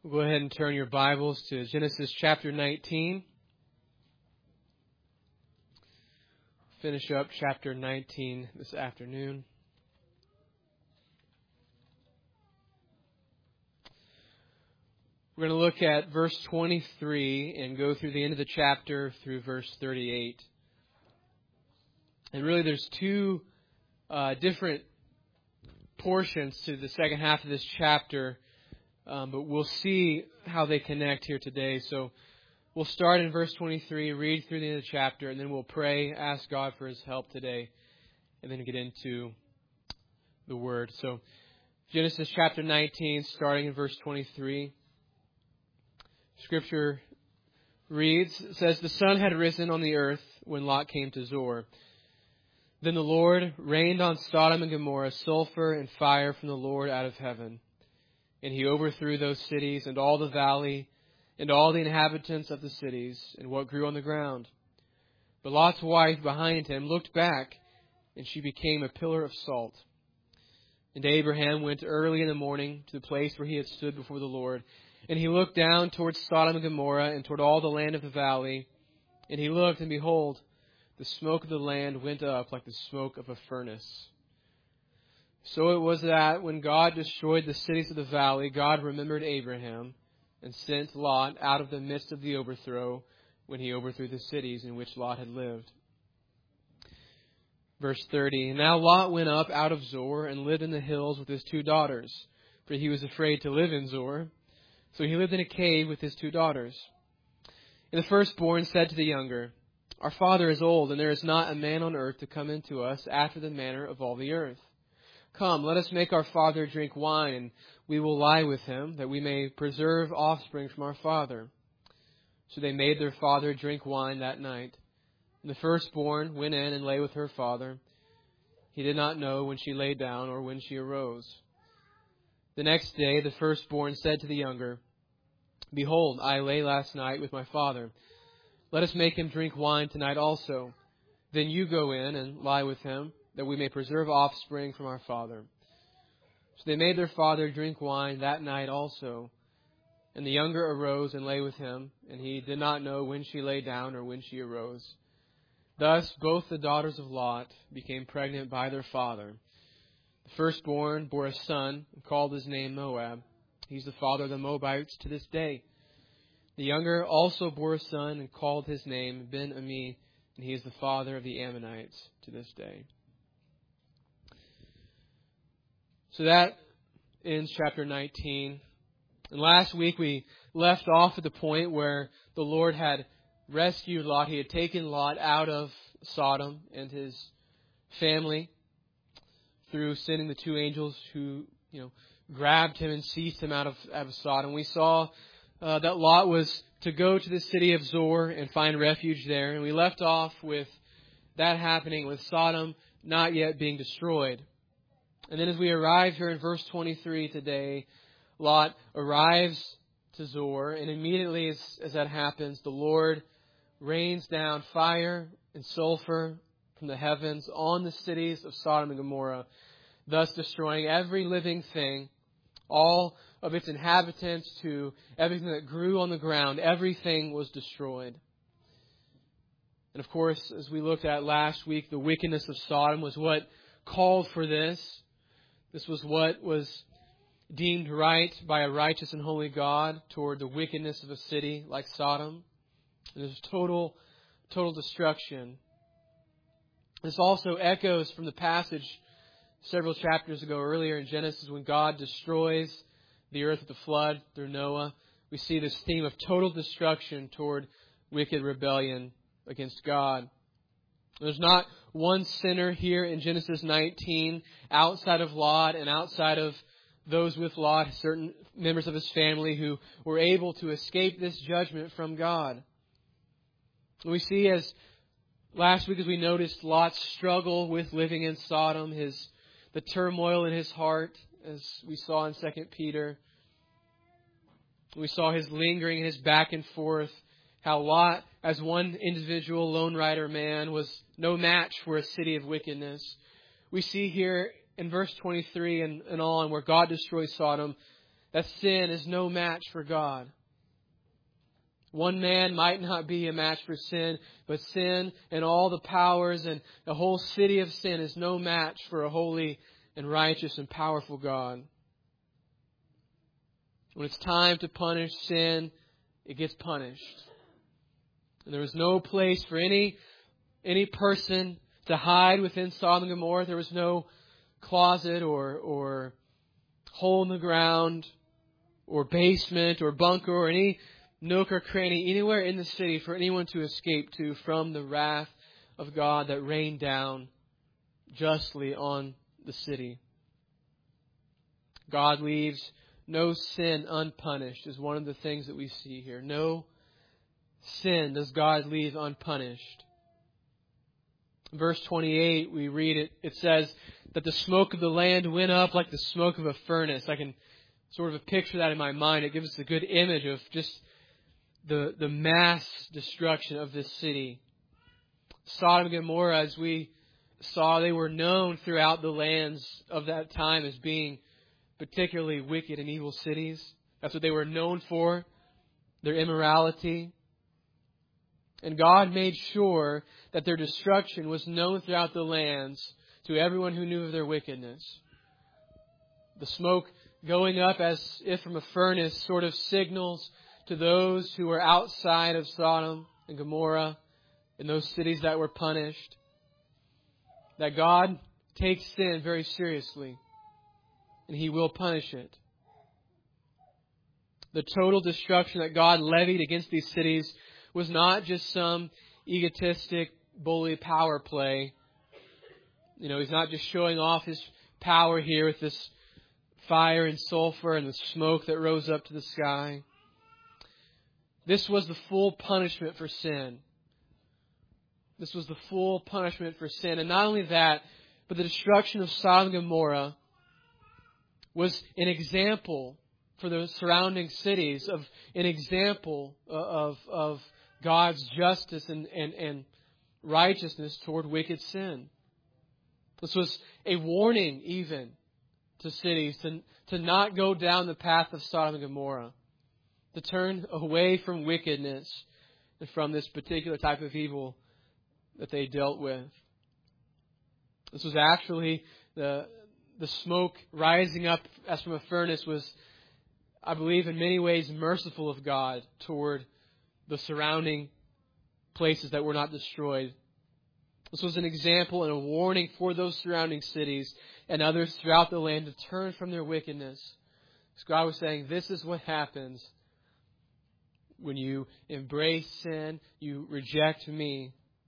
We'll go ahead and turn your Bibles to Genesis chapter 19. Finish up chapter 19 this afternoon. We're going to look at verse 23 and go through the end of the chapter through verse 38. And really there's two different portions to the second half of this chapter. But we'll see how they connect here today. So we'll start in verse 23, read through the end of the chapter, and then we'll pray, ask God for His help today, and then get into the Word. So Genesis chapter 19, starting in verse 23. Scripture reads, it says, "The sun had risen on the earth when Lot came to Zoar. Then the Lord rained on Sodom and Gomorrah sulfur and fire from the Lord out of heaven. And He overthrew those cities and all the valley and all the inhabitants of the cities and what grew on the ground. But Lot's wife behind him looked back, and she became a pillar of salt. And Abraham went early in the morning to the place where he had stood before the Lord. And he looked down towards Sodom and Gomorrah and toward all the land of the valley. And he looked, and behold, the smoke of the land went up like the smoke of a furnace. So it was that when God destroyed the cities of the valley, God remembered Abraham and sent Lot out of the midst of the overthrow when He overthrew the cities in which Lot had lived." Verse 30, "And now Lot went up out of Zoar and lived in the hills with his 2 daughters, for he was afraid to live in Zoar. So he lived in a cave with his 2 daughters. And the firstborn said to the younger, 'Our father is old, and there is not a man on earth to come into us after the manner of all the earth. Come, let us make our father drink wine, and we will lie with him, that we may preserve offspring from our father.' So they made their father drink wine that night. And the firstborn went in and lay with her father. He did not know when she lay down or when she arose. The next day the firstborn said to the younger, 'Behold, I lay last night with my father. Let us make him drink wine tonight also. Then you go in and lie with him, that we may preserve offspring from our father.' So they made their father drink wine that night also. And the younger arose and lay with him, and he did not know when she lay down or when she arose. Thus both the daughters of Lot became pregnant by their father. The firstborn bore a son and called his name Moab. He's the father of the Moabites to this day. The younger also bore a son and called his name Ben-Ami, and he is the father of the Ammonites to this day." So that ends chapter 19. And last week we left off at the point where the Lord had rescued Lot. He had taken Lot out of Sodom and his family through sending the 2 angels who, grabbed him and seized him out of Sodom. We saw that Lot was to go to the city of Zoar and find refuge there. And we left off with that happening, with Sodom not yet being destroyed. And then as we arrive here in verse 23 today, Lot arrives to Zoar, and immediately as that happens, the Lord rains down fire and sulfur from the heavens on the cities of Sodom and Gomorrah, thus destroying every living thing, all of its inhabitants to everything that grew on the ground. Everything was destroyed. And of course, as we looked at last week, the wickedness of Sodom was what called for this. This was what was deemed right by a righteous and holy God toward the wickedness of a city like Sodom. There's total destruction. This also echoes from the passage several chapters ago earlier in Genesis when God destroys the earth with the flood through Noah. We see this theme of total destruction toward wicked rebellion against God. There's not one sinner here in Genesis 19 outside of Lot and outside of those with Lot, certain members of his family who were able to escape this judgment from God. And we see, as last week as we noticed, Lot's struggle with living in Sodom, the turmoil in his heart, as we saw in 2 Peter. We saw his lingering and his back and forth, how Lot, as one individual lone rider man, was no match for a city of wickedness. We see here in verse 23 and on, where God destroys Sodom, that sin is no match for God. One man might not be a match for sin, but sin and all the powers and the whole city of sin is no match for a holy and righteous and powerful God. When it's time to punish sin, it gets punished. And there was no place for any person to hide within Sodom and Gomorrah. There was no closet or hole in the ground or basement or bunker or any nook or cranny anywhere in the city for anyone to escape to from the wrath of God that rained down justly on the city. God leaves no sin unpunished is one of the things that we see here. No sin does God leave unpunished. In verse 28, we read it says that the smoke of the land went up like the smoke of a furnace. I can sort of picture that in my mind. It gives us a good image of just the mass destruction of this city. Sodom and Gomorrah, as we saw, they were known throughout the lands of that time as being particularly wicked and evil cities. That's what they were known for, their immorality. And God made sure that their destruction was known throughout the lands to everyone who knew of their wickedness. The smoke going up as if from a furnace sort of signals to those who were outside of Sodom and Gomorrah, in those cities that were punished, that God takes sin very seriously, and He will punish it. The total destruction that God levied against these cities was not just some egotistic, bully power play. He's not just showing off His power here with this fire and sulfur and the smoke that rose up to the sky. This was the full punishment for sin. This was the full punishment for sin. And not only that, but the destruction of Sodom and Gomorrah was an example for the surrounding cities, of an example of God's justice and righteousness toward wicked sin. This was a warning even to cities to not go down the path of Sodom and Gomorrah, to turn away from wickedness and from this particular type of evil that they dealt with. This was actually the smoke rising up as from a furnace was, I believe, in many ways merciful of God toward the surrounding places that were not destroyed. This was an example and a warning for those surrounding cities and others throughout the land to turn from their wickedness. Because God was saying, this is what happens when you embrace sin, you reject me.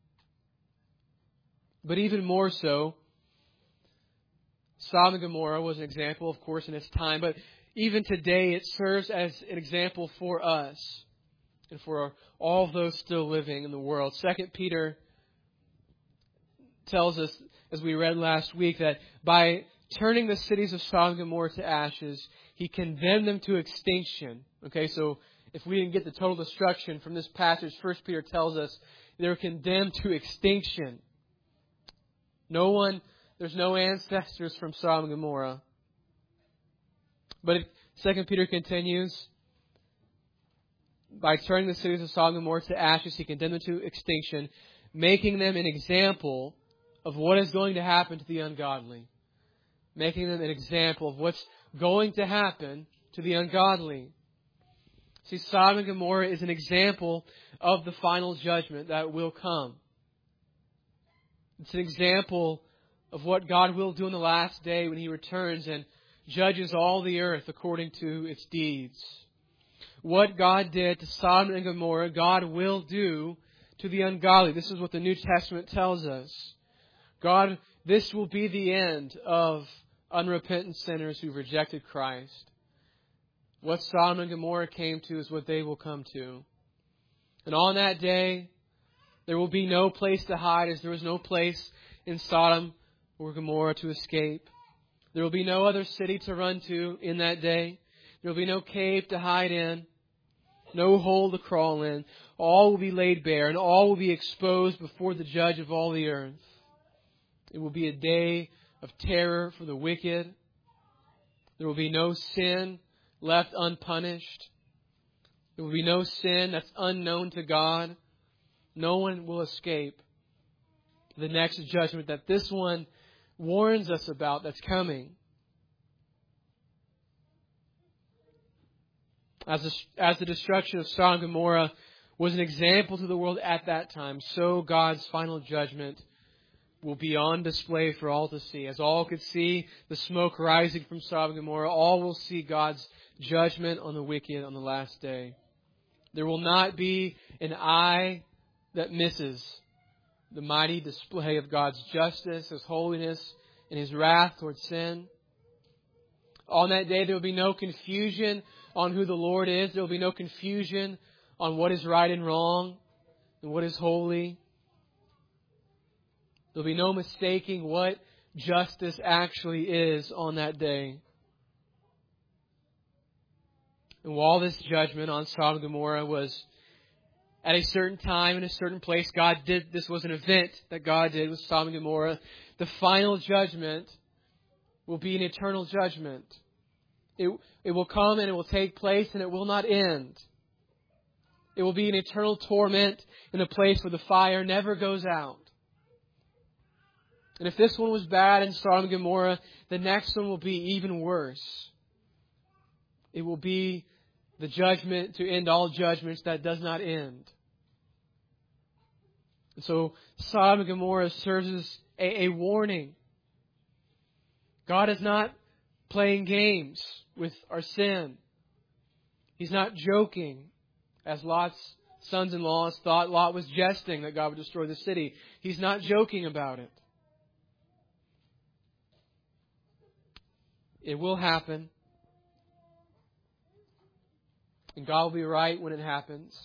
But even more so, Sodom and Gomorrah was an example, of course, in its time. But even today, it serves as an example for us and for all those still living in the world. 2 Peter tells us, as we read last week, that by turning the cities of Sodom and Gomorrah to ashes, He condemned them to extinction. Okay, so if we didn't get the total destruction from this passage, 1 Peter tells us they were condemned to extinction. There's no ancestors from Sodom and Gomorrah. But 2 Peter continues, by turning the cities of Sodom and Gomorrah to ashes, He condemned them to extinction, making them an example of what is going to happen to the ungodly. Making them an example of what's going to happen to the ungodly. See, Sodom and Gomorrah is an example of the final judgment that will come. It's an example of what God will do in the last day when He returns and judges all the earth according to its deeds. What God did to Sodom and Gomorrah, God will do to the ungodly. This is what the New Testament tells us. This will be the end of unrepentant sinners who've rejected Christ. What Sodom and Gomorrah came to is what they will come to. And on that day, there will be no place to hide, as there was no place in Sodom or Gomorrah to escape. There will be no other city to run to in that day. There will be no cave to hide in, no hole to crawl in. All will be laid bare, and all will be exposed before the Judge of all the earth. It will be a day of terror for the wicked. There will be no sin left unpunished. There will be no sin that's unknown to God. No one will escape the next judgment that this one warns us about that's coming. As the destruction of Sodom and Gomorrah was an example to the world at that time, so God's final judgment will be on display for all to see. As all could see the smoke rising from Sodom and Gomorrah, all will see God's judgment on the wicked on the last day. There will not be an eye that misses the mighty display of God's justice, His holiness, and His wrath towards sin. On that day, there will be no confusion on who the Lord is. There will be no confusion on what is right and wrong and what is holy. There will be no mistaking what justice actually is on that day. And while this judgment on Sodom and Gomorrah was at a certain time in a certain place, this was an event that God did with Sodom and Gomorrah. The final judgment will be an eternal judgment. It will come and it will take place and it will not end. It will be an eternal torment in a place where the fire never goes out. And if this one was bad in Sodom and Gomorrah, the next one will be even worse. It will be the judgment to end all judgments that does not end. And so Sodom and Gomorrah serves as a warning. God is not playing games with our sin. He's not joking, as Lot's sons-in-law thought Lot was jesting that God would destroy the city. He's not joking about it. It will happen. And God will be right when it happens.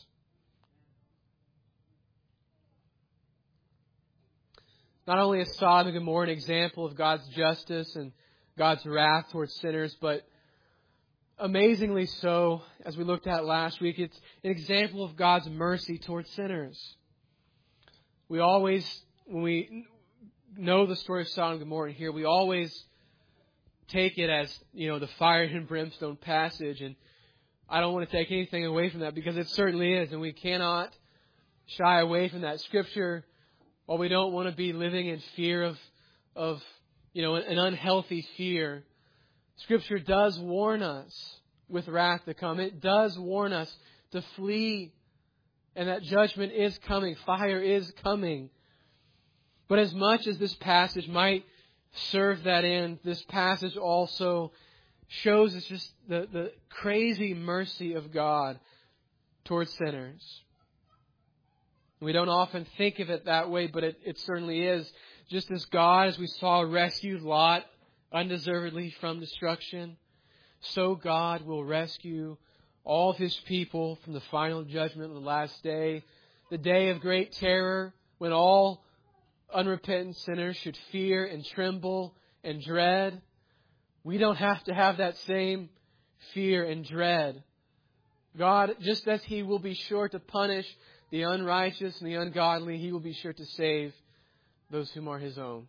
Not only is Sodom and Gomorrah an example of God's justice and God's wrath towards sinners, but amazingly so, as we looked at last week, it's an example of God's mercy towards sinners. We always, when we know the story of Sodom and Gomorrah here, we always take it as, the fire and brimstone passage. And I don't want to take anything away from that, because it certainly is. And we cannot shy away from that. Scripture, while we don't want to be living in fear of an unhealthy fear, Scripture does warn us with wrath to come. It does warn us to flee, and that judgment is coming. Fire is coming. But as much as this passage might serve that end, this passage also shows us just the crazy mercy of God towards sinners. We don't often think of it that way, but it certainly is. Just as God, as we saw, rescued Lot undeservedly from destruction, so God will rescue all of His people from the final judgment of the last day, the day of great terror when all unrepentant sinners should fear and tremble and dread. We don't have to have that same fear and dread. God, just as He will be sure to punish the unrighteous and the ungodly, He will be sure to save those whom are His own.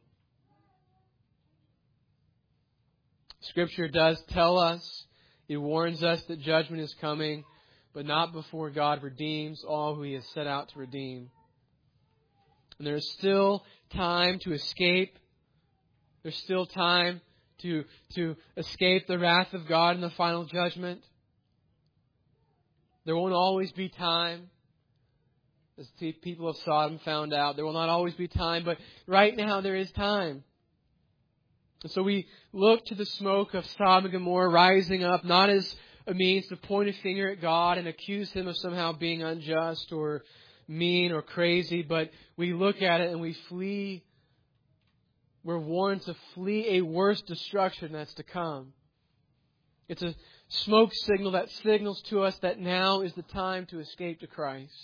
Scripture does tell us, it warns us that judgment is coming, but not before God redeems all who He has set out to redeem. And there is still time to escape. There's still time to escape the wrath of God in the final judgment. There won't always be time. As the people of Sodom found out, there will not always be time, but right now there is time. And so we look to the smoke of Sodom and Gomorrah rising up, not as a means to point a finger at God and accuse Him of somehow being unjust or mean or crazy, but we look at it and we flee. We're warned to flee a worse destruction that's to come. It's a smoke signal that signals to us that now is the time to escape to Christ.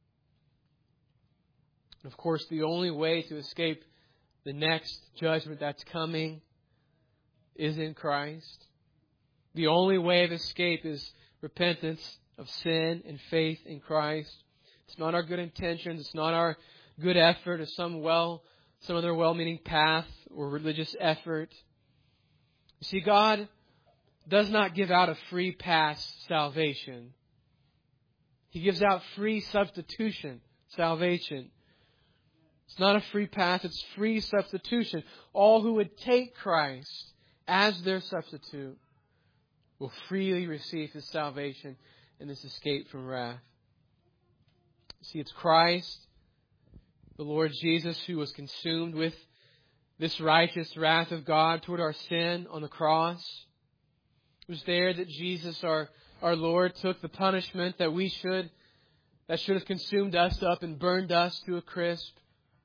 And of course, the only way to escape the next judgment that's coming is in Christ. The only way of escape is repentance of sin and faith in Christ. It's not our good intentions. It's not our good effort or some other well-meaning path or religious effort. You see, God does not give out a free pass salvation. He gives out free substitution salvation. It's not a free pass, it's free substitution. All who would take Christ as their substitute will freely receive His salvation and this escape from wrath. See, it's Christ, the Lord Jesus, who was consumed with this righteous wrath of God toward our sin on the cross. It was there that Jesus, our Lord, took the punishment that should have consumed us up and burned us to a crisp.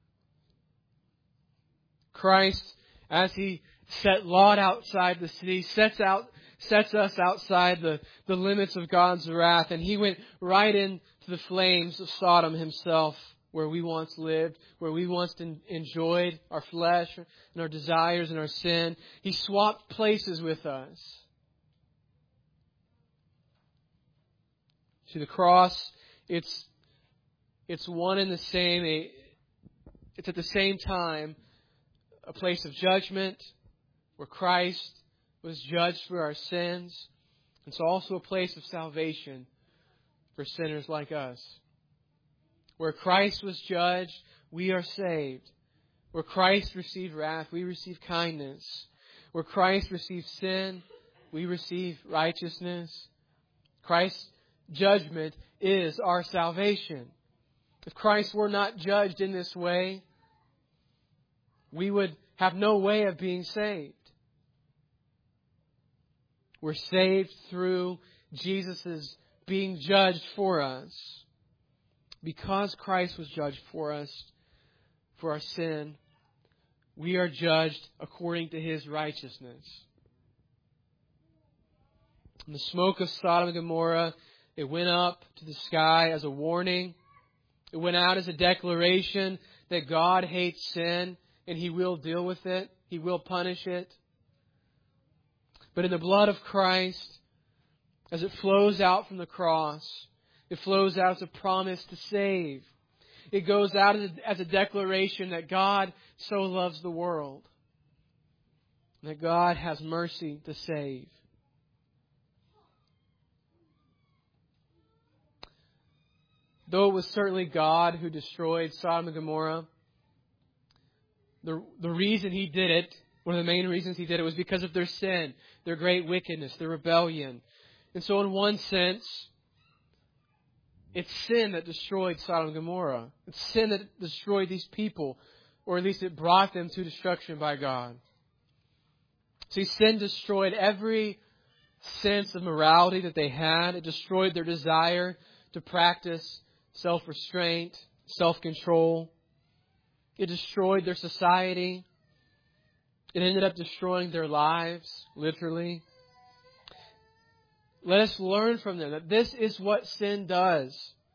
Christ, as He set Lot outside the city, sets us outside the limits of God's wrath, and He went right into the flames of Sodom Himself, where we once lived, where we once enjoyed our flesh and our desires and our sin. He swapped places with us. See, the cross, it's one and the same. It's at the same time a place of judgment where Christ was judged for our sins. It's also a place of salvation for sinners like us. Where Christ was judged, we are saved. Where Christ received wrath, we receive kindness. Where Christ received sin, we receive righteousness. Christ's judgment is our salvation. If Christ were not judged in this way, we would have no way of being saved. We're saved through Jesus' being judged for us. Because Christ was judged for us, for our sin, we are judged according to His righteousness. And the smoke of Sodom and Gomorrah, it went up to the sky as a warning. It went out as a declaration that God hates sin and He will deal with it. He will punish it. But in the blood of Christ, as it flows out from the cross, it flows out as a promise to save. It goes out as a declaration that God so loves the world, that God has mercy to save. Though it was certainly God who destroyed Sodom and Gomorrah, the reason He did it, one of the main reasons He did it, was because of their sin, their great wickedness, their rebellion. And so in one sense, it's sin that destroyed Sodom and Gomorrah. It's sin that destroyed these people, or at least it brought them to destruction by God. See, sin destroyed every sense of morality that they had. It destroyed their desire to practice self-restraint, self-control. It destroyed their society. It ended up destroying their lives, literally. Let us learn from them that this is what sin does.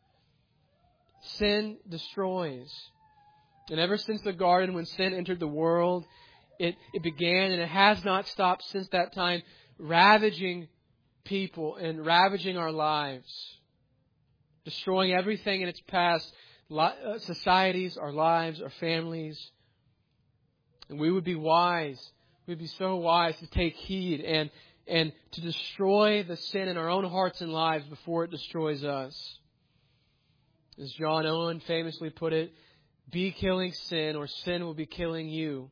Sin destroys. And ever since the garden, when sin entered the world, it began, and it has not stopped since that time, ravaging people and ravaging our lives. Destroying everything in its past, societies, our lives, our families. And we would be wise. We'd be so wise to take heed and to destroy the sin in our own hearts and lives before it destroys us. As John Owen famously put it, be killing sin or sin will be killing you.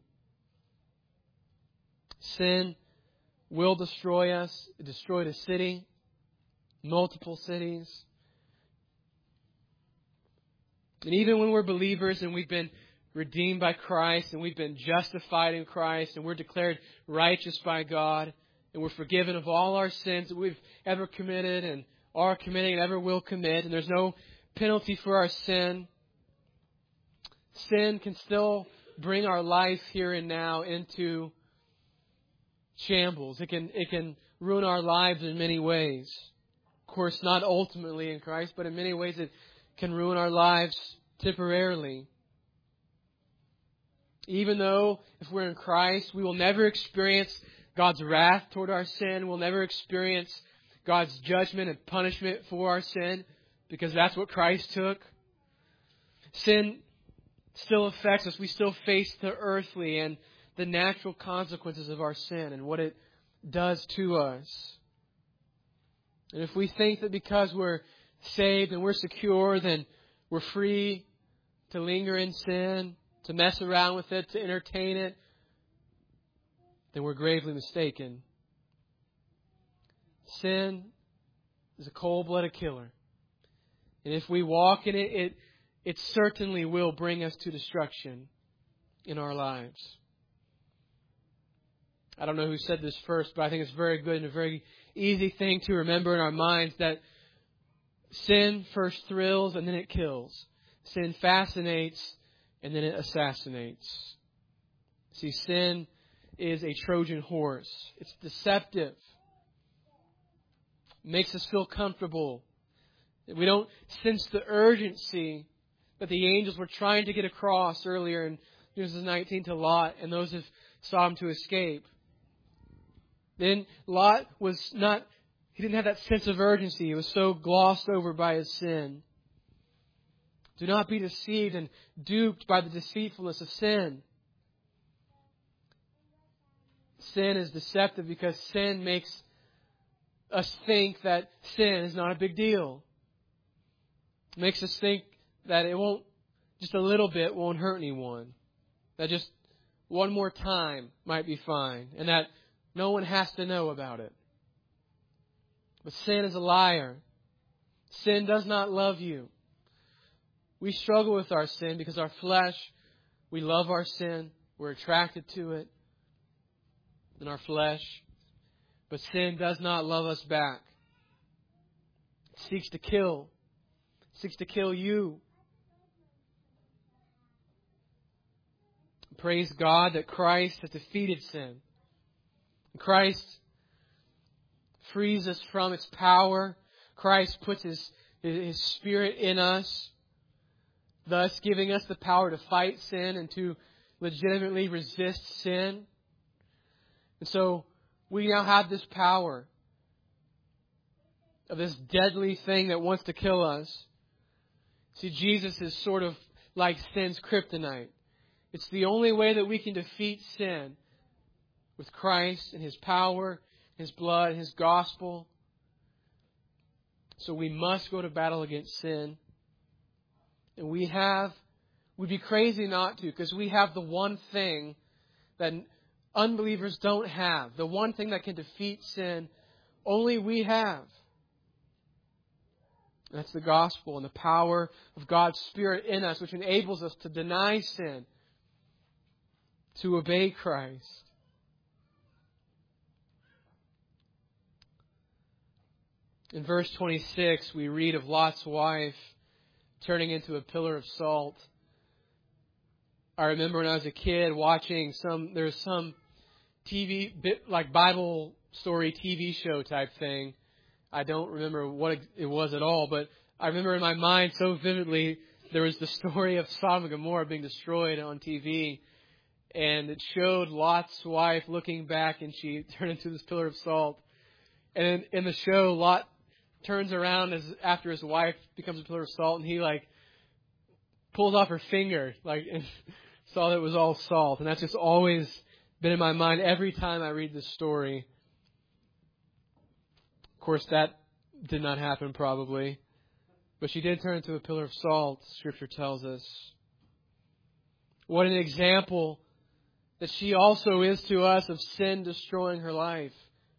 Sin will destroy us. It destroyed a city, multiple cities. And even when we're believers and we've been redeemed by Christ and we've been justified in Christ and we're declared righteous by God and we're forgiven of all our sins that we've ever committed and are committing and ever will commit, and there's no penalty for our sin, sin can still bring our life here and now into shambles. It can ruin our lives in many ways. Of course, not ultimately in Christ, but in many ways it can ruin our lives temporarily. Even though if we're in Christ, we will never experience God's wrath toward our sin. We'll never experience God's judgment and punishment for our sin, because that's what Christ took. Sin still affects us. We still face the earthly and the natural consequences of our sin and what it does to us. And if we think that because we're saved and we're secure, then we're free to linger in sin, to mess around with it, to entertain it, then we're gravely mistaken. Sin is a cold-blooded killer. And if we walk in it, it certainly will bring us to destruction in our lives. I don't know who said this first, but I think it's very good and a very easy thing to remember in our minds that sin first thrills and then it kills. Sin fascinates and then it assassinates. See, sin is a Trojan horse. It's deceptive. It makes us feel comfortable. We don't sense the urgency that the angels were trying to get across earlier in Genesis 19 to Lot and those who saw him to escape. Then Lot he didn't have that sense of urgency. He was so glossed over by his sin. Do not be deceived and duped by the deceitfulness of sin. Sin is deceptive because sin makes us think that sin is not a big deal. It makes us think that just a little bit won't hurt anyone. That just one more time might be fine. And that no one has to know about it. But sin is a liar. Sin does not love you. We struggle with our sin because our flesh, we love our sin. We're attracted to it in our flesh. But sin does not love us back. It seeks to kill. It seeks to kill you. Praise God that Christ has defeated sin. Christ frees us from its power. Christ puts His Spirit in us, thus giving us the power to fight sin and to legitimately resist sin. And so we now have this power of this deadly thing that wants to kill us. See, Jesus is sort of like sin's kryptonite. It's the only way that we can defeat sin, with Christ and His power, His blood, His gospel. So we must go to battle against sin. And we'd be crazy not to, because we have the one thing that unbelievers don't have. The one thing that can defeat sin, only we have. That's the gospel and the power of God's Spirit in us, which enables us to deny sin, to obey Christ. In verse 26, we read of Lot's wife turning into a pillar of salt. I remember when I was a kid watching there's some TV, like Bible story TV show type thing. I don't remember what it was at all, but I remember in my mind so vividly there was the story of Sodom and Gomorrah being destroyed on TV. And it showed Lot's wife looking back and she turned into this pillar of salt. And in the show, Lot turns around after his wife becomes a pillar of salt, and he pulls off her finger, and saw that it was all salt. And that's just always been in my mind every time I read this story. Of course, that did not happen probably. But she did turn into a pillar of salt, Scripture tells us. What an example that she also is to us of sin destroying her life.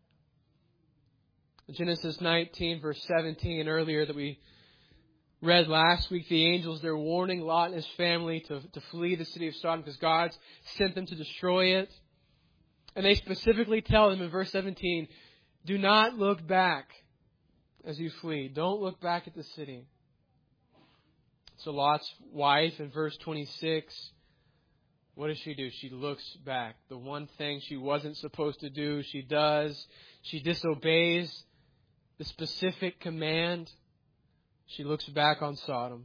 Genesis 19, verse 17, and earlier that we read last week, the angels, they're warning Lot and his family to flee the city of Sodom because God's sent them to destroy it. And they specifically tell them in verse 17, do not look back as you flee. Don't look back at the city. So Lot's wife in verse 26, what does she do? She looks back. The one thing she wasn't supposed to do, she does. She disobeys the specific command. She looks back on Sodom.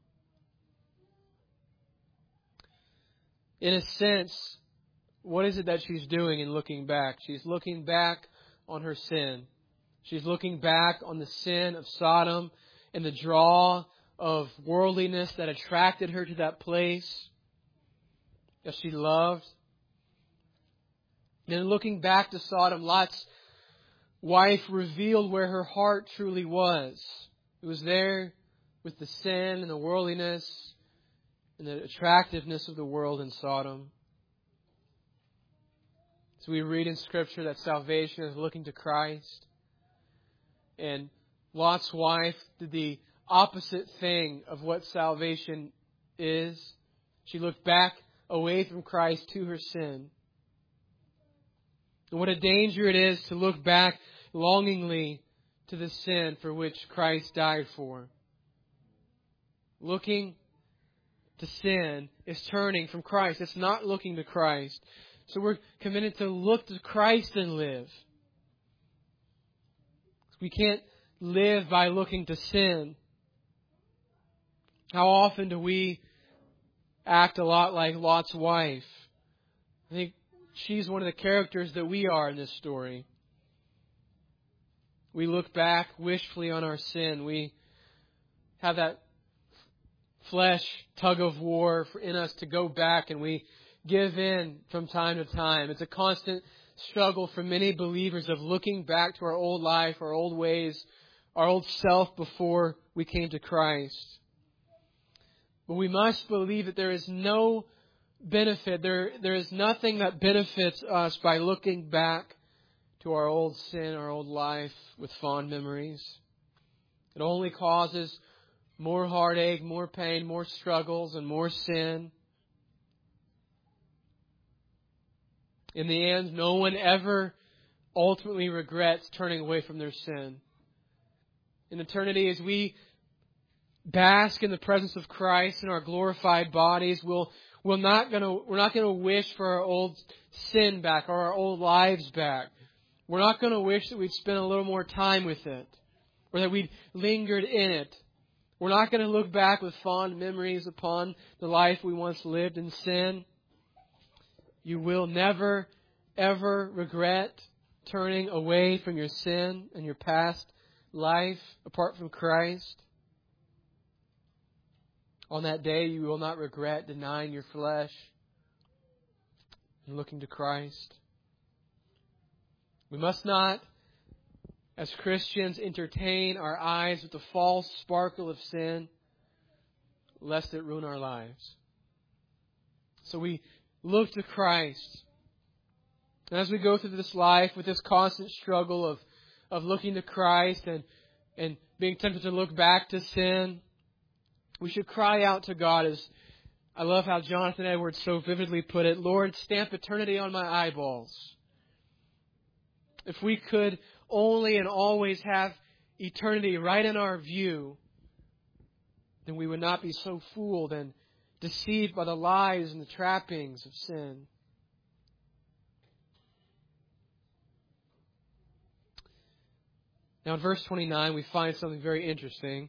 In a sense, what is it that she's doing in looking back? She's looking back on her sin. She's looking back on the sin of Sodom and the draw of worldliness that attracted her to that place that she loved. And then looking back to Sodom, Lot's wife revealed where her heart truly was. It was there with the sin and the worldliness and the attractiveness of the world in Sodom. So we read in Scripture that salvation is looking to Christ. And Lot's wife did the opposite thing of what salvation is. She looked back away from Christ to her sin. And what a danger it is to look back longingly to the sin for which Christ died for. Looking to sin is turning from Christ. It's not looking to Christ. So we're committed to look to Christ and live. We can't live by looking to sin. How often do we act a lot like Lot's wife? I think she's one of the characters that we are in this story. We look back wishfully on our sin. We have that flesh tug of war in us to go back, and we give in from time to time. It's a constant struggle for many believers of looking back to our old life, our old ways, our old self before we came to Christ. But we must believe that there is no benefit. There is nothing that benefits us by looking back to our old sin, our old life with fond memories. It only causes more heartache, more pain, more struggles, and more sin. In the end, no one ever ultimately regrets turning away from their sin. In eternity, as we bask in the presence of Christ in our glorified bodies, we're not going to wish for our old sin back or our old lives back. We're not going to wish that we'd spent a little more time with it or that we'd lingered in it. We're not going to look back with fond memories upon the life we once lived in sin. You will never, ever regret turning away from your sin and your past life apart from Christ. On that day, you will not regret denying your flesh and looking to Christ. We must not, as Christians, entertain our eyes with the false sparkle of sin, lest it ruin our lives. So we look to Christ. And as we go through this life with this constant struggle of looking to Christ and being tempted to look back to sin, we should cry out to God, as I love how Jonathan Edwards so vividly put it, Lord, stamp eternity on my eyeballs. If we could only and always have eternity right in our view, then we would not be so fooled and deceived by the lies and the trappings of sin. Now in verse 29, we find something very interesting.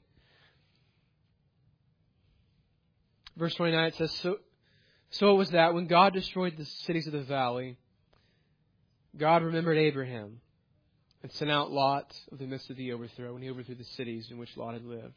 Verse 29, it says, So it was that when God destroyed the cities of the valley, God remembered Abraham and sent out Lot of the midst of the overthrow, and he overthrew the cities in which Lot had lived.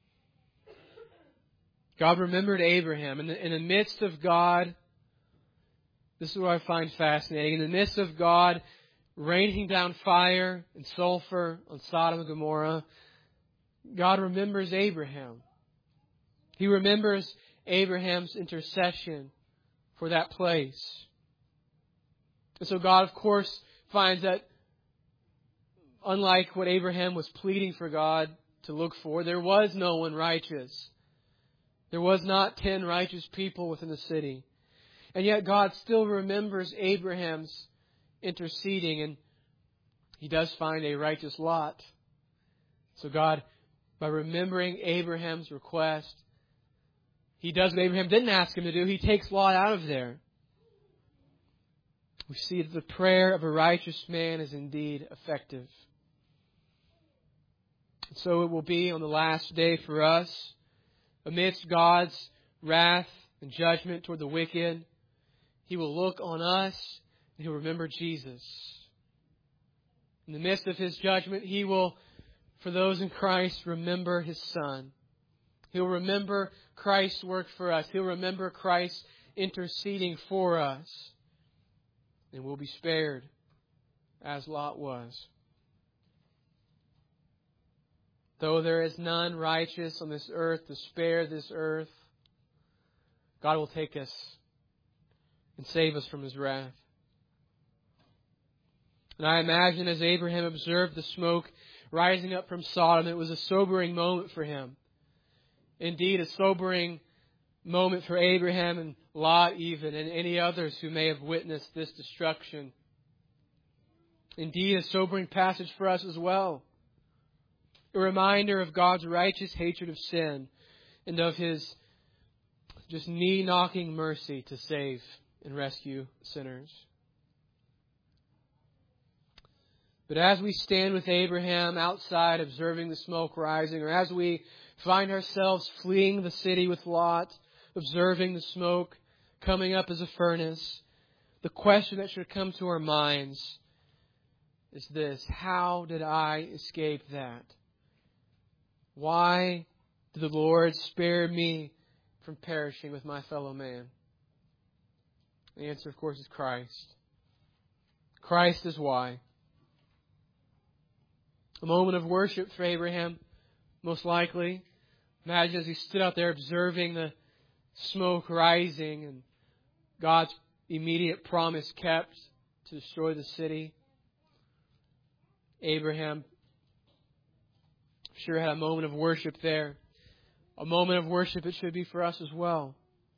God remembered Abraham. In the midst of God, this is what I find fascinating, in the midst of God raining down fire and sulfur on Sodom and Gomorrah, God remembers Abraham. He remembers Abraham's intercession for that place. And so God, of course, finds that unlike what Abraham was pleading for God to look for, there was no one righteous. There was not 10 righteous people within the city. And yet God still remembers Abraham's interceding, and He does find a righteous Lot. So God, by remembering Abraham's request, He does what Abraham didn't ask Him to do. He takes Lot out of there. We see that the prayer of a righteous man is indeed effective. And so it will be on the last day for us. Amidst God's wrath and judgment toward the wicked, He will look on us and He'll remember Jesus. In the midst of His judgment, He will, for those in Christ, remember His Son. He'll remember Christ's work for us. He'll remember Christ interceding for us. and will be spared, as Lot was. Though there is none righteous on this earth to spare this earth, God will take us and save us from His wrath. And I imagine as Abraham observed the smoke rising up from Sodom, it was a sobering moment for him. Indeed, a sobering moment for Abraham and Lot even, and any others who may have witnessed this destruction. Indeed, a sobering passage for us as well. A reminder of God's righteous hatred of sin and of His just knee-knocking mercy to save and rescue sinners. But as we stand with Abraham outside observing the smoke rising, or as we find ourselves fleeing the city with Lot, observing the smoke coming up as a furnace, the question that should come to our minds is this: how did I escape that? Why did the Lord spare me from perishing with my fellow man? The answer, of course, is Christ. Christ is why. A moment of worship for Abraham, most likely. Imagine as he stood out there observing the smoke rising and God's immediate promise kept to destroy the city. Abraham sure had a moment of worship there. A moment of worship it should be for us as well.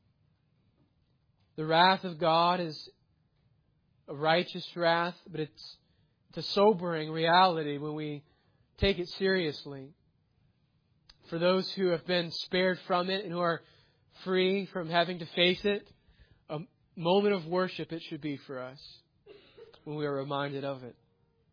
The wrath of God is a righteous wrath, but it's a sobering reality when we take it seriously. For those who have been spared from it and who are free from having to face it, a moment of worship it should be for us when we are reminded of it.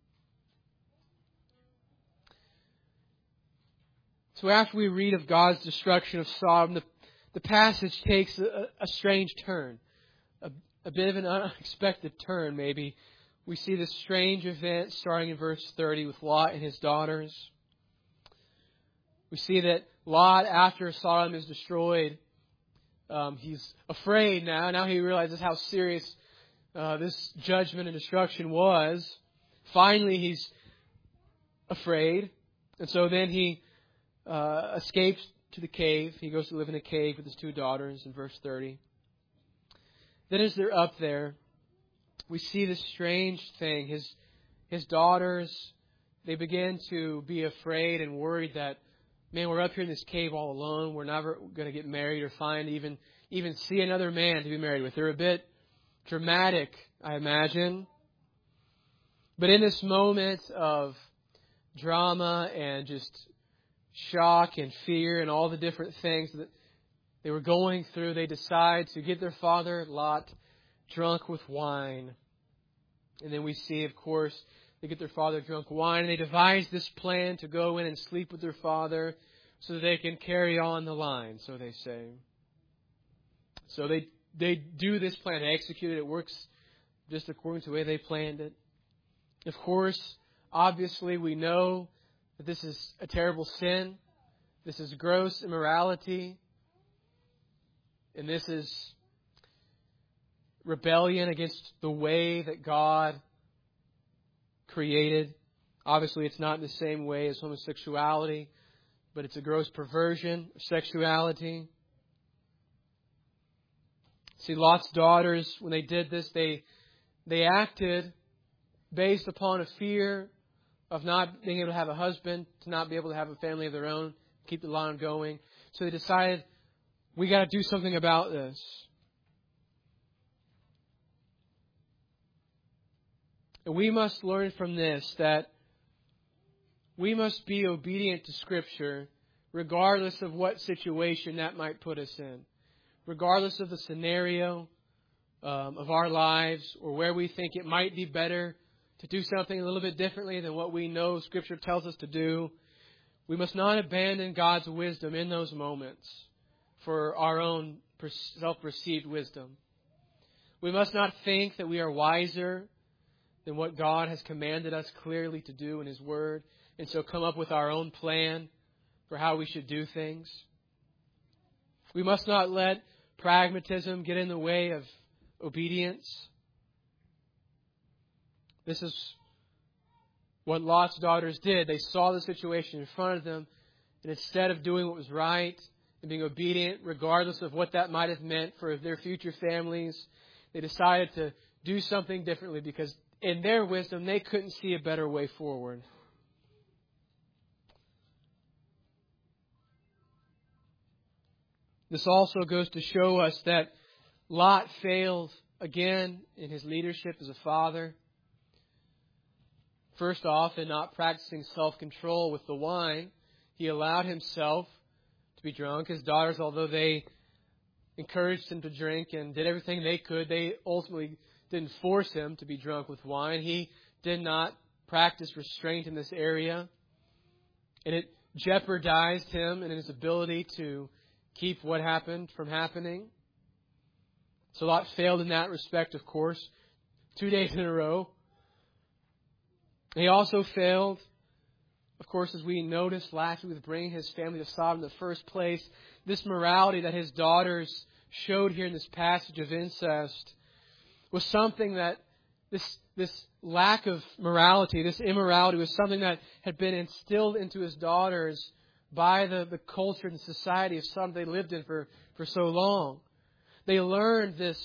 So after we read of God's destruction of Sodom, the passage takes a strange turn, a bit of an unexpected turn maybe. We see this strange event starting in verse 30 with Lot and his daughters. We see that Lot, after Sodom is destroyed, he's afraid now. Now he realizes how serious this judgment and destruction was. Finally, he's afraid. And so then he escapes to the cave. He goes to live in a cave with his two daughters in verse 30. Then as they're up there, we see this strange thing. His daughters, they begin to be afraid and worried that, man, we're up here in this cave all alone. We're never going to get married or find even see another man to be married with. They're a bit dramatic, I imagine. But in this moment of drama and just shock and fear and all the different things that they were going through, they decide to get their father, Lot, drunk with wine. And then we see, of course, they get their father drunk wine, and they devise this plan to go in and sleep with their father so that they can carry on the line, so they say. So they do this plan, they execute it. It works just according to the way they planned it. Of course, obviously, we know that this is a terrible sin. This is gross immorality. And this is rebellion against the way that God created. Obviously, it's not in the same way as homosexuality, but it's a gross perversion of sexuality. See, Lot's daughters, when they did this, they acted based upon a fear of not being able to have a husband, to not be able to have a family of their own, keep the line going. So they decided, we got to do something about this. And we must learn from this that we must be obedient to Scripture regardless of what situation that might put us in. Regardless of the scenario of our lives or where we think it might be better to do something a little bit differently than what we know Scripture tells us to do, we must not abandon God's wisdom in those moments for our own self-perceived wisdom. We must not think that we are wiser than what God has commanded us clearly to do in His Word, and so come up with our own plan for how we should do things. We must not let pragmatism get in the way of obedience. This is what Lot's daughters did. They saw the situation in front of them, and instead of doing what was right and being obedient, regardless of what that might have meant for their future families, they decided to do something differently because in their wisdom, they couldn't see a better way forward. This also goes to show us that Lot failed again in his leadership as a father. First off, in not practicing self-control with the wine, he allowed himself to be drunk. His daughters, although they encouraged him to drink and did everything they could, they ultimately didn't force him to be drunk with wine. He did not practice restraint in this area. And it jeopardized him and his ability to keep what happened from happening. So Lot failed in that respect, of course, 2 days in a row. He also failed, of course, as we noticed last week with bringing his family to Sodom in the first place. This morality that his daughters showed here in this passage of incest was something that this lack of morality, this immorality, was something that had been instilled into his daughters by the culture and society of Sodom they lived in for so long. They learned this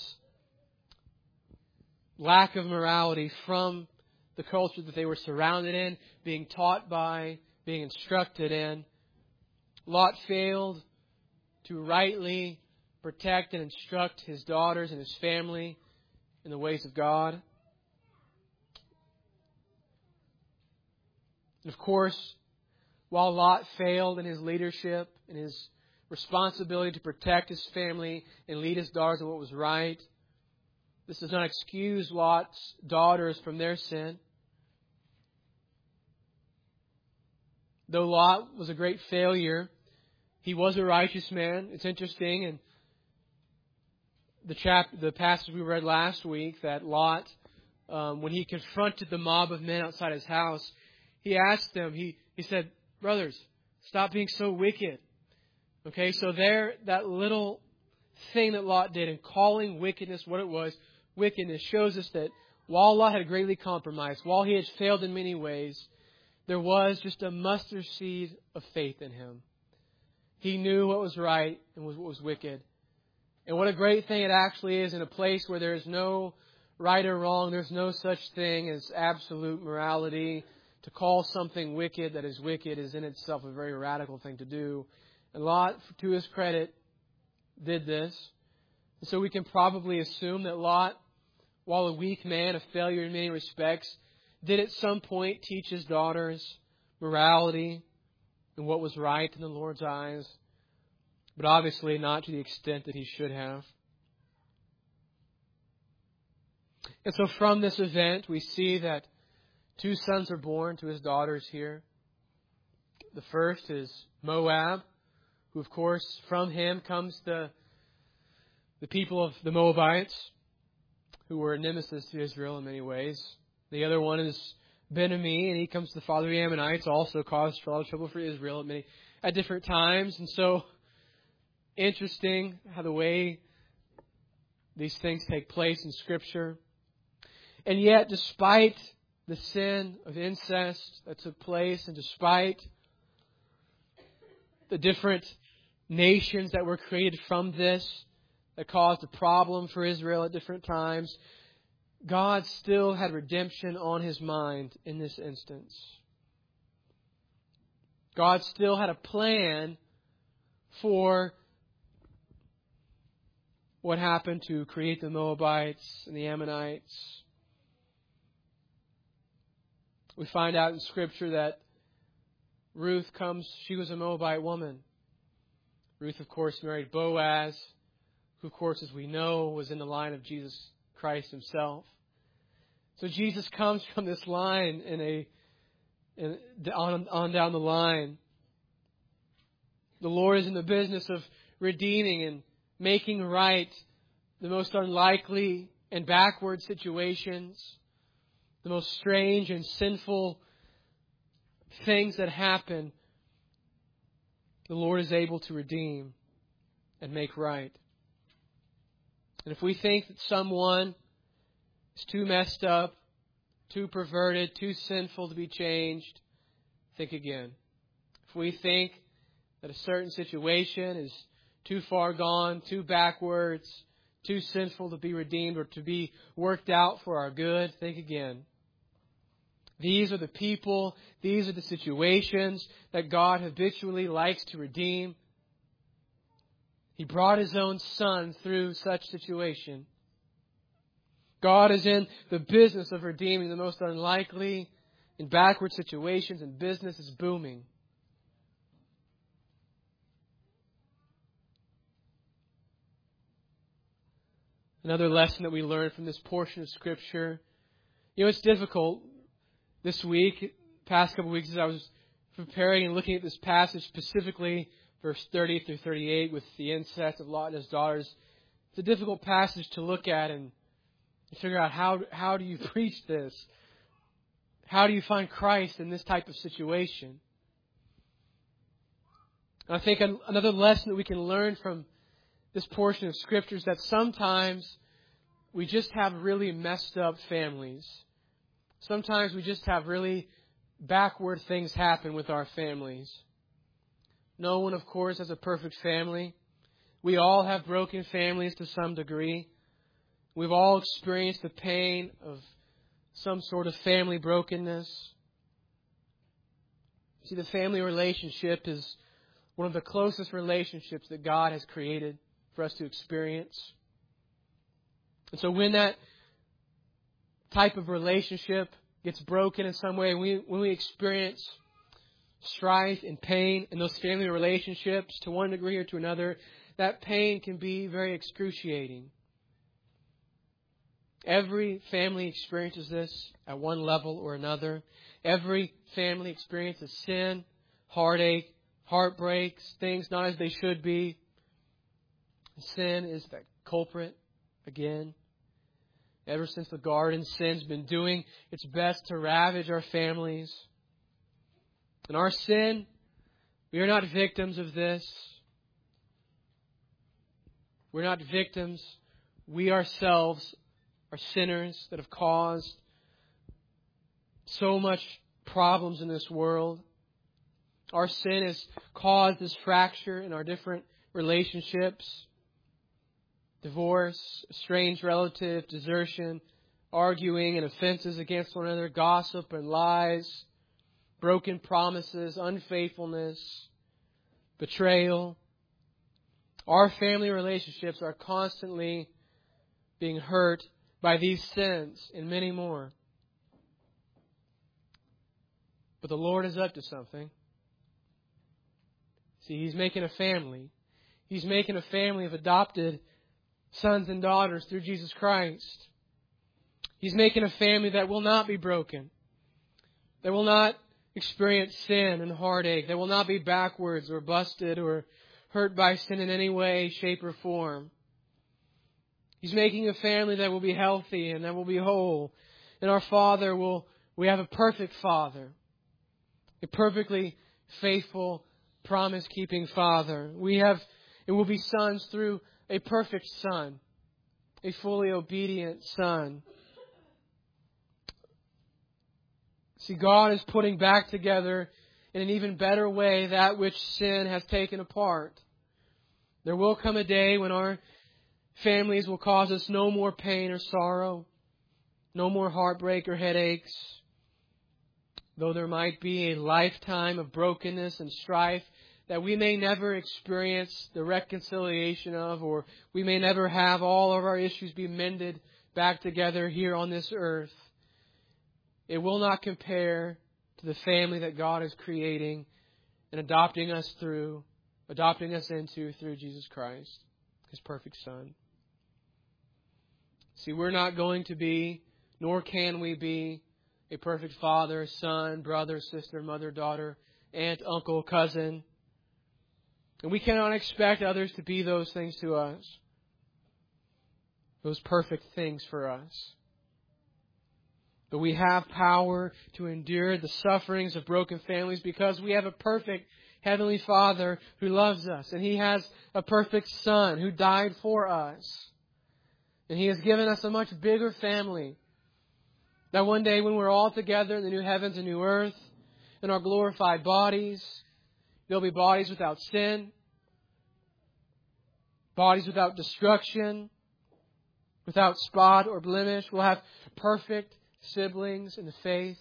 lack of morality from the culture that they were surrounded in, being taught by, being instructed in. Lot failed to rightly protect and instruct his daughters and his family in the ways of God. And of course, while Lot failed in his leadership and his responsibility to protect his family and lead his daughters in what was right, this does not excuse Lot's daughters from their sin. Though Lot was a great failure, he was a righteous man. It's interesting, and the passage we read last week, that Lot, when he confronted the mob of men outside his house, he asked them, he said, "Brothers, stop being so wicked." Okay, so that little thing that Lot did in calling wickedness what it was, wickedness, shows us that while Lot had greatly compromised, while he had failed in many ways, there was just a mustard seed of faith in him. He knew what was right and what was wicked. And what a great thing it actually is in a place where there is no right or wrong, there's no such thing as absolute morality. To call something wicked that is wicked is in itself a very radical thing to do. And Lot, to his credit, did this. And so we can probably assume that Lot, while a weak man, a failure in many respects, did at some point teach his daughters morality and what was right in the Lord's eyes, but obviously not to the extent that he should have. And so from this event, we see that 2 sons are born to his daughters here. The first is Moab, who, of course, from him comes the people of the Moabites, who were a nemesis to Israel in many ways. The other one is Ben-Ammi, and he comes to the father of the Ammonites, also caused a lot of trouble for Israel at different times. And so, interesting how the way these things take place in Scripture. And yet, despite the sin of incest that took place, and despite the different nations that were created from this that caused a problem for Israel at different times, God still had redemption on His mind in this instance. God still had a plan for what happened to create the Moabites and the Ammonites. We find out in Scripture that Ruth comes, she was a Moabite woman. Ruth, of course, married Boaz, who, of course, as we know, was in the line of Jesus Christ Himself. So Jesus comes from this line on down the line. The Lord is in the business of redeeming and making right the most unlikely and backward situations, the most strange and sinful things that happen. The Lord is able to redeem and make right. And if we think that someone is too messed up, too perverted, too sinful to be changed, think again. If we think that a certain situation is too far gone, too backwards, too sinful to be redeemed or to be worked out for our good, think again. These are the people, these are the situations that God habitually likes to redeem. He brought His own Son through such situation. God is in the business of redeeming the most unlikely in backward situations, and business is booming. Another lesson that we learned from this portion of Scripture. It's difficult this week, past couple of weeks, as I was preparing and looking at this passage, specifically verse 30 through 38 with the incest of Lot and his daughters. It's a difficult passage to look at and figure out how do you preach this? How do you find Christ in this type of situation? And I think another lesson that we can learn from this portion of Scripture is that sometimes we just have really messed up families. Sometimes we just have really backward things happen with our families. No one, of course, has a perfect family. We all have broken families to some degree. We've all experienced the pain of some sort of family brokenness. See, the family relationship is one of the closest relationships that God has created for us to experience. And so when that type of relationship gets broken in some way, when we experience strife and pain in those family relationships to one degree or to another, that pain can be very excruciating. Every family experiences this at one level or another. Every family experiences sin, heartache, heartbreaks, things not as they should be. Sin is the culprit again. Ever since the garden, sin's been doing its best to ravage our families. And our sin, we are not victims of this. We're not victims. We ourselves are sinners that have caused so much problems in this world. Our sin has caused this fracture in our different relationships. Divorce, estranged relative, desertion, arguing and offenses against one another, gossip and lies, broken promises, unfaithfulness, betrayal. Our family relationships are constantly being hurt by these sins and many more. But the Lord is up to something. See, He's making a family. He's making a family of adopted sons and daughters through Jesus Christ. He's making a family that will not be broken. That will not experience sin and heartache. That will not be backwards or busted or hurt by sin in any way, shape, or form. He's making a family that will be healthy and that will be whole. And our Father we have a perfect Father. A perfectly faithful, promise-keeping Father. It will be sons through a perfect Son. A fully obedient Son. See, God is putting back together in an even better way that which sin has taken apart. There will come a day when our families will cause us no more pain or sorrow, no more heartbreak or headaches. Though there might be a lifetime of brokenness and strife that we may never experience the reconciliation of, or we may never have all of our issues be mended back together here on this earth, it will not compare to the family that God is creating and adopting us into through Jesus Christ, His perfect Son. See, we're not going to be, nor can we be, a perfect father, son, brother, sister, mother, daughter, aunt, uncle, cousin. And we cannot expect others to be those things to us. Those perfect things for us. But we have power to endure the sufferings of broken families because we have a perfect Heavenly Father who loves us. And He has a perfect Son who died for us. And He has given us a much bigger family That one day when we're all together in the new heavens and new earth, in our glorified bodies, there'll be bodies without sin, bodies without destruction, without spot or blemish. We'll have perfect siblings in the faith.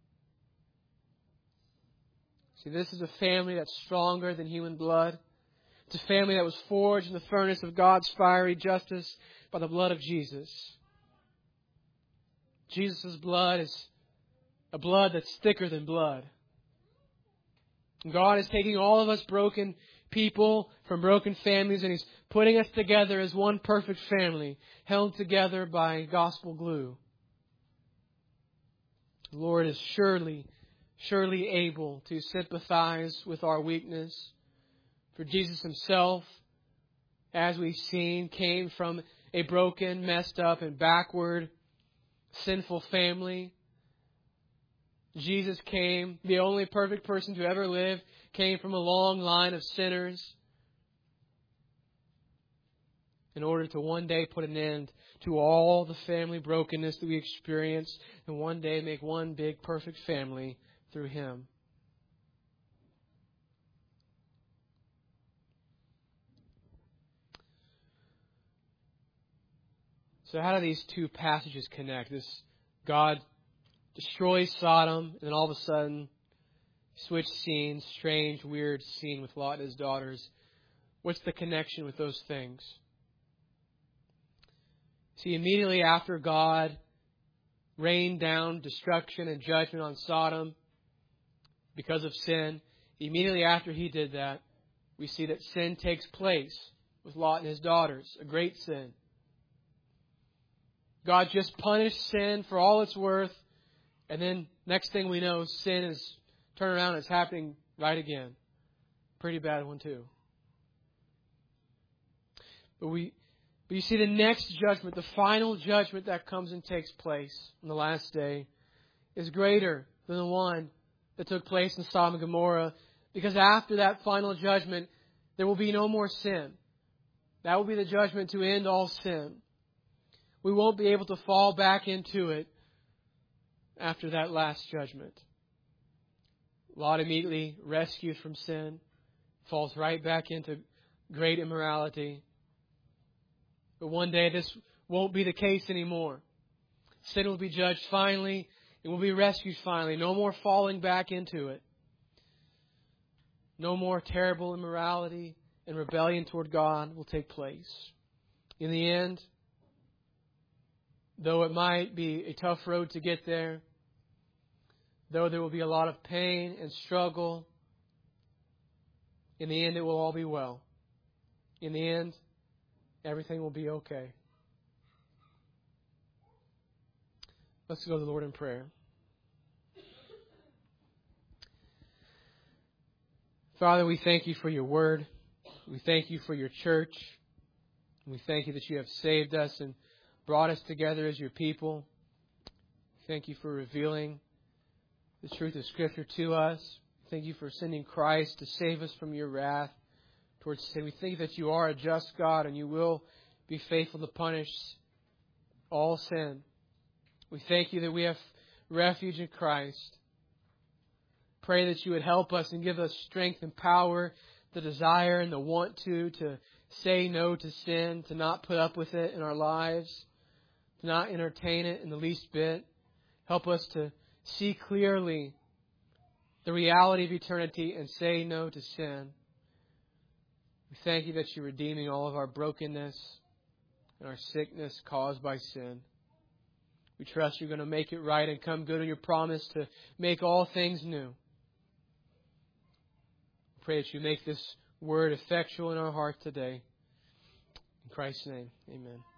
See, this is a family that's stronger than human blood. It's a family that was forged in the furnace of God's fiery justice by the blood of Jesus. Jesus' blood is a blood that's thicker than blood. And God is taking all of us broken people from broken families, and He's putting us together as one perfect family, held together by gospel glue. The Lord is surely able to sympathize with our weakness. For Jesus Himself, as we've seen, came from a broken, messed up, and backward, sinful family. Jesus came, the only perfect person to ever live, came from a long line of sinners in order to one day put an end to all the family brokenness that we experience and one day make one big perfect family through Him. So how do these two passages connect? This God destroys Sodom, and then all of a sudden, switch scenes, strange, weird scene with Lot and his daughters. What's the connection with those things? See, immediately after God rained down destruction and judgment on Sodom because of sin, immediately after He did that, we see that sin takes place with Lot and his daughters, a great sin. God just punished sin for all it's worth, and then next thing we know, sin is turned around and it's happening right again. Pretty bad one too. But you see the next judgment, the final judgment that comes and takes place on the last day, is greater than the one that took place in Sodom and Gomorrah, because after that final judgment, there will be no more sin. That will be the judgment to end all sin. We won't be able to fall back into it after that last judgment. Lot immediately rescued from sin, falls right back into great immorality. But one day this won't be the case anymore. Sin will be judged finally, and will be rescued finally. No more falling back into it. No more terrible immorality and rebellion toward God will take place. In the end, though it might be a tough road to get there, though there will be a lot of pain and struggle, in the end it will all be well. In the end, everything will be okay. Let's go to the Lord in prayer. Father, we thank You for Your word. We thank You for Your church. We thank You that You have saved us and brought us together as Your people. Thank You for revealing the truth of Scripture to us. Thank You for sending Christ to save us from Your wrath towards sin. We think that You are a just God and You will be faithful to punish all sin. We thank You that we have refuge in Christ. Pray that You would help us and give us strength and power, the desire and the want to say no to sin, to not put up with it in our lives, to not entertain it in the least bit. Help us to see clearly the reality of eternity and say no to sin. We thank You that You're redeeming all of our brokenness and our sickness caused by sin. We trust You're going to make it right and come good on Your promise to make all things new. We pray that You make this word effectual in our heart today. In Christ's name, amen.